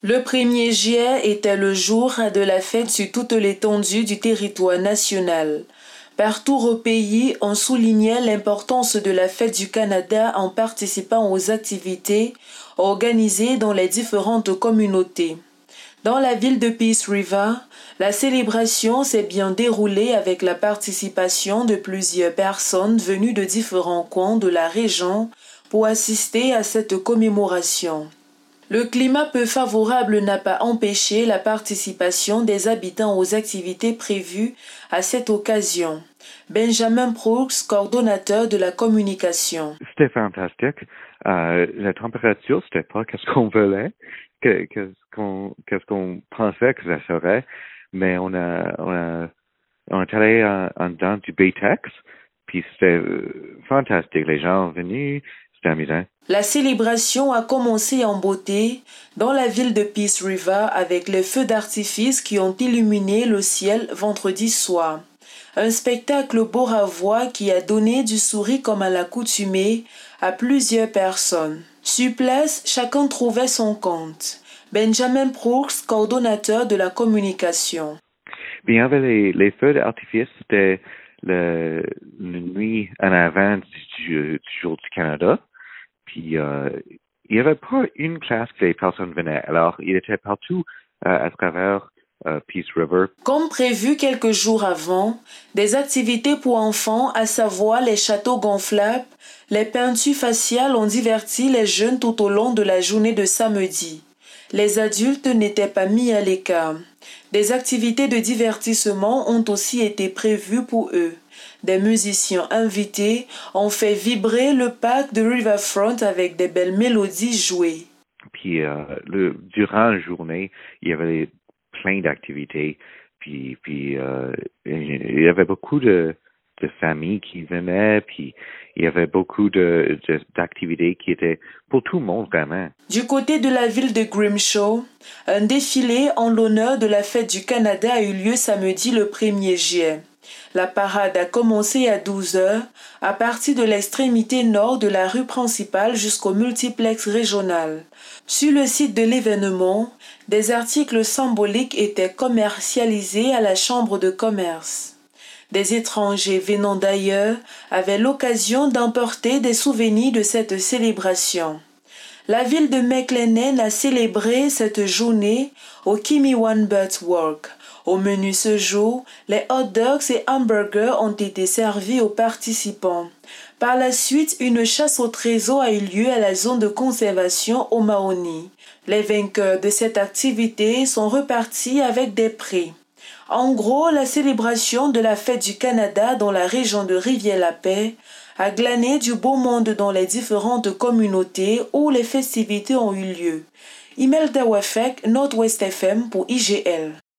Le 1er juillet était le jour de la fête sur toute l'étendue du territoire national. Partout au pays, on soulignait l'importance de la fête du Canada en participant aux activités organisées dans les différentes communautés. Dans la ville de Peace River, la célébration s'est bien déroulée avec la participation de plusieurs personnes venues de différents coins de la région pour assister à cette commémoration. Le climat peu favorable n'a pas empêché la participation des habitants aux activités prévues à cette occasion. Benjamin Brooks, coordonnateur de la communication. C'était fantastique. La température, c'était pas qu'est-ce qu'on voulait, qu'est-ce qu'on pensait que ça serait, mais on est allé en dedans du Baytex, puis c'était fantastique. Les gens sont venus, c'était amusant. La célébration a commencé en beauté dans la ville de Peace River avec les feux d'artifice qui ont illuminé le ciel vendredi soir. Un spectacle beau à voir qui a donné du sourire comme à l'accoutumée à plusieurs personnes. Sur place, chacun trouvait son compte. Benjamin Brooks, coordonnateur de la communication. Bien, il y avait les feux d'artifice, c'était la nuit en avant du jour du Canada. Puis, il n'y avait pas une classe que les personnes venaient. Alors, il était partout à travers Peace River. Comme prévu quelques jours avant, des activités pour enfants, à savoir les châteaux gonflables, les peintures faciales ont diverti les jeunes tout au long de la journée de samedi. Les adultes n'étaient pas mis à l'écart. Des activités de divertissement ont aussi été prévues pour eux. Des musiciens invités ont fait vibrer le parc de Riverfront avec des belles mélodies jouées. Puis, durant la journée, il y avait plein d'activités. Puis il y avait beaucoup de familles qui venaient. Puis, il y avait beaucoup d'activités qui étaient pour tout le monde, vraiment. Du côté de la ville de Grimshaw, un défilé en l'honneur de la fête du Canada a eu lieu samedi le 1er juillet. La parade a commencé à 12 heures à partir de l'extrémité nord de la rue principale jusqu'au multiplex régional. Sur le site de l'événement, des articles symboliques étaient commercialisés à la chambre de commerce. Des étrangers venant d'ailleurs avaient l'occasion d'emporter des souvenirs de cette célébration. La ville de McLennan a célébré cette journée au Kimiwan Butt Work. Au menu ce jour, les hot dogs et hamburgers ont été servis aux participants. Par la suite, une chasse au trésor a eu lieu à la zone de conservation au Mahoney. Les vainqueurs de cette activité sont repartis avec des prix. En gros, la célébration de la fête du Canada dans la région de Rivière-la-Paix a glané du beau monde dans les différentes communautés où les festivités ont eu lieu. Imelda Wefek, Northwest FM pour IGL.